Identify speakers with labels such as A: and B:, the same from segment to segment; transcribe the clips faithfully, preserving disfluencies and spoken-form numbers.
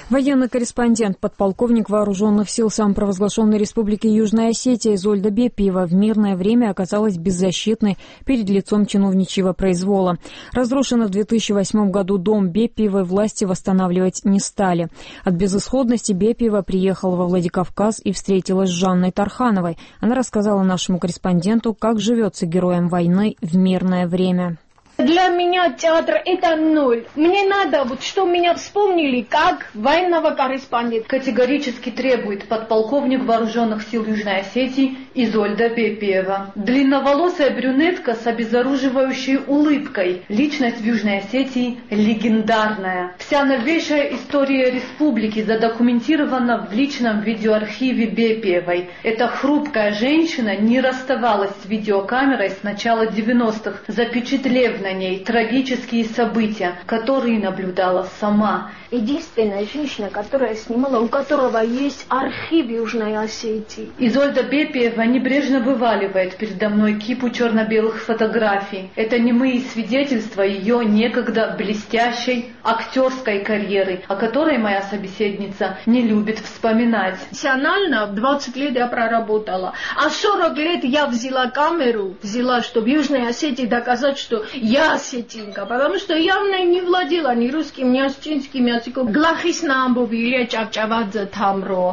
A: Военный корреспондент, подполковник вооруженных сил самопровозглашенной Республики Южная Осетия Изольда Бепиева в мирное время оказалась беззащитной перед лицом чиновничьего произвола. Разрушенный в две тысячи восьмом году дом Бепиевой власти восстанавливать не стали. От безысходности Бепиева приехала во Владикавказ и встретилась с Жанной Тархановой. Она рассказала нашему корреспонденту, как живется героям войны в мирное время.
B: Для меня театр – это ноль. Мне надо, вот, что меня вспомнили, как военного корреспондента.
C: Категорически требует подполковник вооруженных сил Южной Осетии Изольда Бепиева. Длинноволосая брюнетка с обезоруживающей улыбкой. Личность в Южной Осетии легендарная. Вся новейшая история республики задокументирована в личном видеоархиве Бепиевой. Эта хрупкая женщина не расставалась с видеокамерой с начала девяностых, запечатлев на ней трагические события, которые наблюдала сама.
B: Единственная женщина, которая снимала, у которого есть архив Южной Осетии.
C: Изольда Бепиева небрежно вываливает передо мной кипу черно-белых фотографий. Это немые свидетельства ее некогда блестящей актерской карьеры, о которой моя собеседница не любит вспоминать.
B: Профессионально в двадцать лет я проработала, а сорок лет я взяла камеру, взяла, чтобы в Южной Осетии доказать, что я осетинка, потому что явно не владела ни русским, ни осетинским языком. Глахис Намбов, Илья Чавчавадзе Тамро,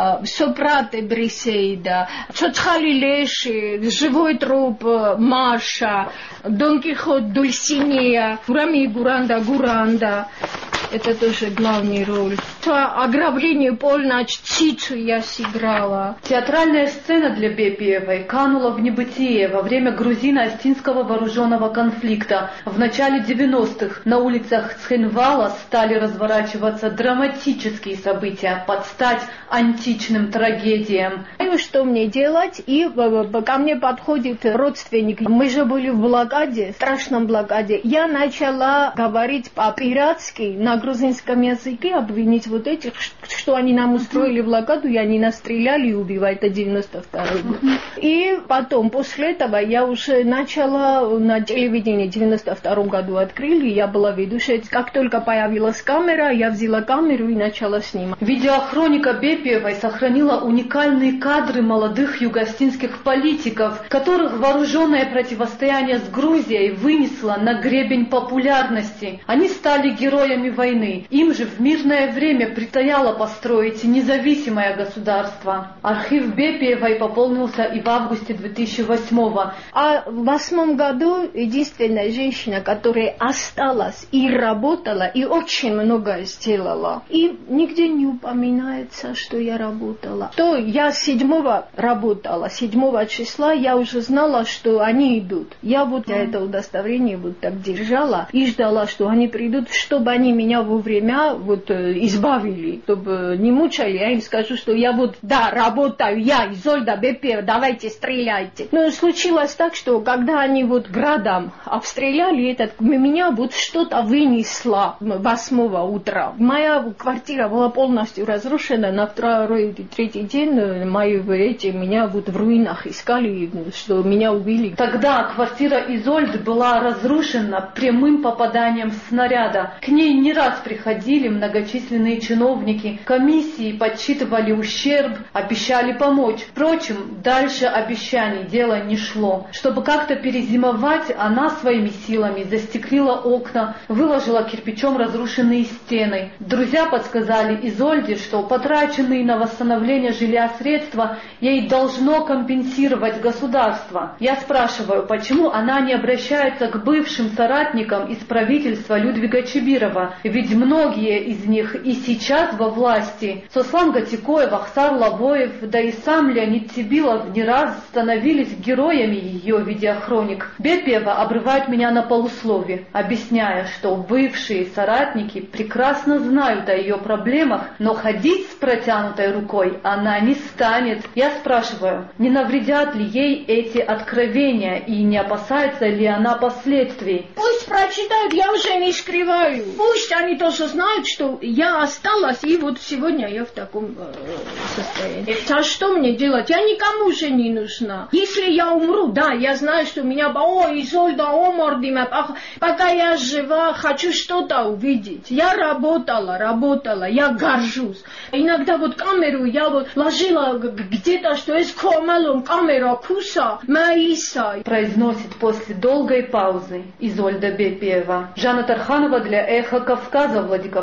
B: Сопрате Брисейда, Чоцхали Леши, Живой труп Маша, Дон Кихот Дульсинея, Гурами Гуранда Гуранда. Это тоже главная роль. Ограбление полночь Цицу я сыграла.
C: Театральная сцена для Бепиевой канула в небытие во время грузино-остинского вооруженного конфликта. В начале девяностых на улицах Цхинвала стали разворачиваться драматические события под стать античным трагедиям.
B: Что мне делать? И ко мне подходит родственник. Мы же были в блокаде, в страшном блокаде. Я начала говорить по-пиратски на грузинском языке, обвинить вот этих, что они нам устроили блокаду, и они нас стреляли и убивали. Это девяносто второй год. И потом, после этого, я уже начала на телевидении в девяносто втором году открыли, я была ведущей. Как только появилась камера, я взяла камеру и начала снимать.
C: Видеохроника Бепиевой сохранила уникальные кадры молодых югоостинских политиков, которых вооруженное противостояние с Грузией вынесло на гребень популярности. Они стали героями войны. Им же в мирное время предстояло построить независимое государство. Архив Бепиевой пополнился и в августе две тысячи восьмого.
B: А в восьмом году единственная женщина, которая осталась и работала, и очень многое сделала. И нигде не упоминается, что я работала. То я седьмого работала, седьмого числа я уже знала, что они идут. Я вот mm. это удостоверение вот так держала и ждала, что они придут, чтобы они меня вовремя вот избавили, чтобы не мучали. Я им скажу, что я вот, да, работаю, я, Изольда Бепиева, давайте стреляйте. Но случилось так, что когда они вот градом обстреляли, этот, меня вот что-то вынесло восьмого утра. Моя квартира была полностью разрушена. На второй, третий день мои эти меня вот в руинах искали, что меня убили.
C: Тогда квартира Изольды была разрушена прямым попаданием снаряда. К ней не раз приходили многочисленные чиновники, комиссии подсчитывали ущерб, обещали помочь. Впрочем, дальше обещаний дело не шло. Чтобы как-то перезимовать, она своими силами застеклила окна, выложила кирпичом разрушенные стены. Друзья подсказали Изольде, что потраченные на восстановление жилья средства ей должно компенсировать государство. Я спрашиваю, почему она не обращается к бывшим соратникам из правительства Людвига Чибирова, ведь многие из них и сейчас во власти. Сослан Гатикоев, Ахсар Лавоев, да и сам Леонид Цибилов не раз становились героями ее видеохроник. Бепиева обрывает меня на полуслове, объясняя, что бывшие соратники прекрасно знают о ее проблемах, но ходить с протянутой рукой она не станет. Я спрашиваю, не навредят ли ей эти откровения и не опасается ли она последствий?
B: Пусть прочитают, я уже не скрываю. Пусть они тоже знают, что я осталась, и вот сегодня я в таком э, состоянии. А что мне делать? Я никому уже не нужна. Если я умру, да, я знаю, что меня... О, Изольда, о, Мордима, пока я жива, хочу что-то увидеть. Я работала, работала, я горжусь. Иногда вот камеру я вот ложила где-то, что есть комелом, камера, куса, маиса.
C: Произносит после долгой паузы Изольда Бепиева. Жанна Тарханова для Эхо Кавказа, Владикавказ.